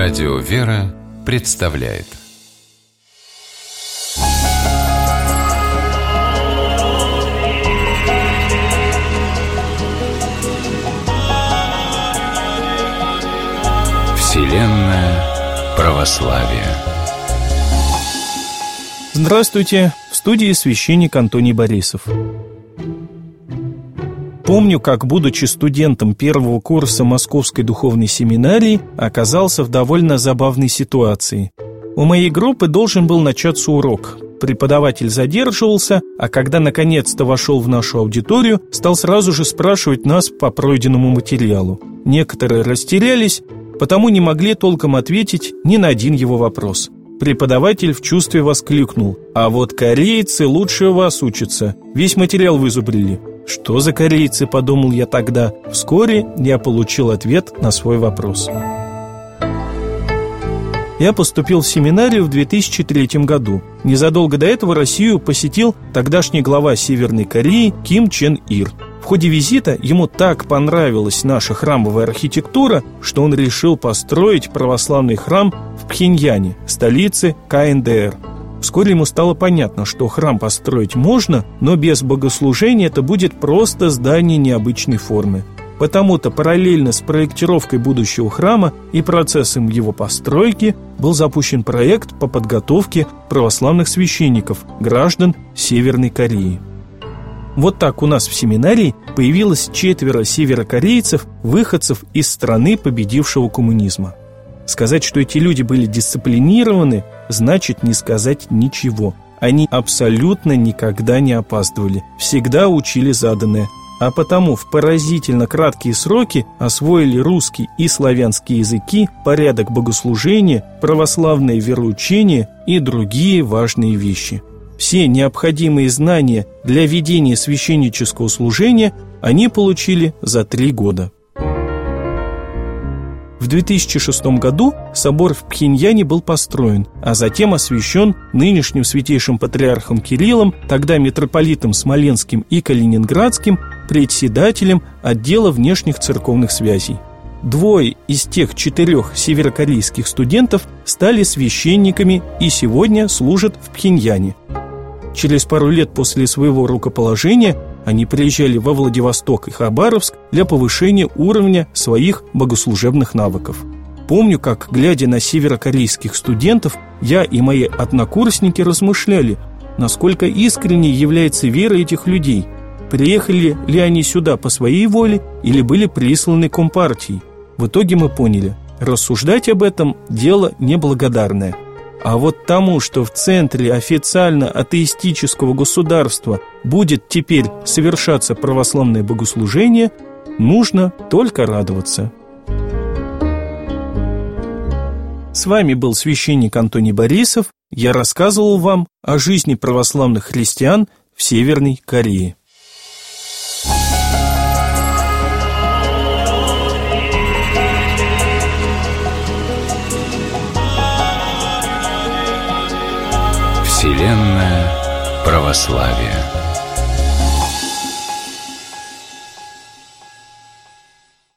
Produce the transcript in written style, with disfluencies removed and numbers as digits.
Радио «Вера» представляет Вселенная православия. Здравствуйте! В студии священник Антоний Борисов. Помню, как, будучи студентом первого курса Московской духовной семинарии, оказался в довольно забавной ситуации. У моей группы должен был начаться урок. Преподаватель задерживался, а когда наконец-то вошел в нашу аудиторию, стал сразу же спрашивать нас по пройденному материалу. Некоторые растерялись, потому не могли толком ответить ни на один его вопрос. Преподаватель в чувстве воскликнул: «А вот корейцы лучше вас учатся, весь материал вызубрили». «Что за корейцы?» – подумал я тогда. Вскоре я получил ответ на свой вопрос. Я поступил в семинарию в 2003 году. Незадолго до этого Россию посетил тогдашний глава Северной Кореи Ким Чен Ир. В ходе визита ему так понравилась наша храмовая архитектура, что он решил построить православный храм в Пхеньяне, столице КНДР. Вскоре ему стало понятно, что храм построить можно, но без богослужения это будет просто здание необычной формы. Потому-то параллельно с проектировкой будущего храма и процессом его постройки был запущен проект по подготовке православных священников, граждан Северной Кореи. Вот так у нас в семинарии появилось 4 северокорейцев, выходцев из страны победившего коммунизма. Сказать, что эти люди были дисциплинированы, значит не сказать ничего. Они абсолютно никогда не опаздывали, всегда учили заданное, а потому в поразительно краткие сроки освоили русский и славянский языки, порядок богослужения, православное вероучение и другие важные вещи. Все необходимые знания для ведения священнического служения они получили за 3 года. В 2006 году собор в Пхеньяне был построен, а затем освящен нынешним святейшим патриархом Кириллом, тогда митрополитом Смоленским и Калининградским, председателем отдела внешних церковных связей. 2 из тех 4 северокорейских студентов стали священниками и сегодня служат в Пхеньяне. Через пару лет после своего рукоположения они приезжали во Владивосток и Хабаровск для повышения уровня своих богослужебных навыков. Помню, как, глядя на северокорейских студентов, я и мои однокурсники размышляли, насколько искренней является вера этих людей. Приехали ли они сюда по своей воле или были присланы Компартией? В итоге мы поняли, рассуждать об этом – дело неблагодарное. А вот тому, что в центре официально атеистического государства будет теперь совершаться православное богослужение, нужно только радоваться. С вами был священник Антоний Борисов. Я рассказывал вам о жизни православных христиан в Северной Корее. Вселенная православия.